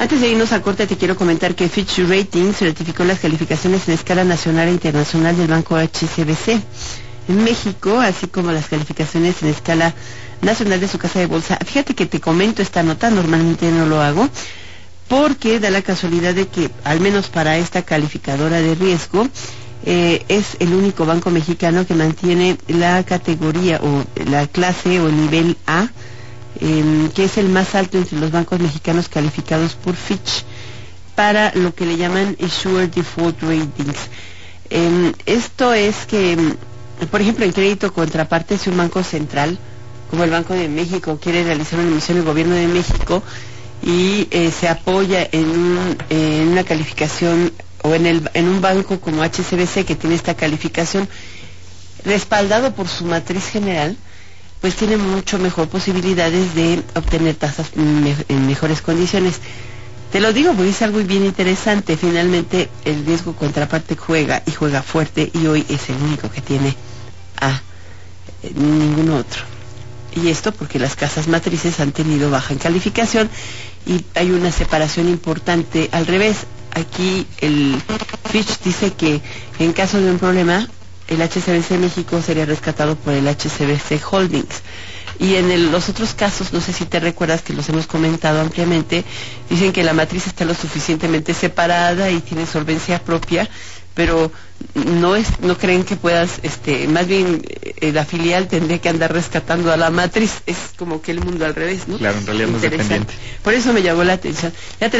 Antes de irnos a corte, te quiero comentar que Fitch Ratings certificó las calificaciones en escala nacional e internacional del banco HSBC en México, así como las calificaciones en escala nacional de su casa de bolsa. Fíjate que te comento esta nota, normalmente no lo hago, porque da la casualidad de que, al menos para esta calificadora de riesgo, es el único banco mexicano que mantiene la categoría o la clase o nivel A, que es el más alto entre los bancos mexicanos calificados por Fitch para lo que le llaman Issuer Default Ratings. Esto es que, por ejemplo, en crédito contraparte, si un banco central, como el Banco de México, quiere realizar una emisión del Gobierno de México y se apoya en una calificación o en un banco como HSBC que tiene esta calificación respaldado por su matriz general, pues tiene mucho mejor posibilidades de obtener tasas en mejores condiciones. Te lo digo porque es algo bien interesante. Finalmente el riesgo contraparte juega y juega fuerte, y hoy es el único que tiene a ningún otro. Y esto porque las casas matrices han tenido baja en calificación y hay una separación importante al revés. Aquí el Fitch dice que en caso de un problema, el HSBC México sería rescatado por el HSBC Holdings. Y en los otros casos, no sé si te recuerdas que los hemos comentado ampliamente, dicen que la matriz está lo suficientemente separada y tiene solvencia propia, pero no creen que puedas, más bien la filial tendría que andar rescatando a la matriz. Es como que el mundo al revés, ¿no? Claro, en realidad no es dependiente. Por eso me llamó la atención. Ya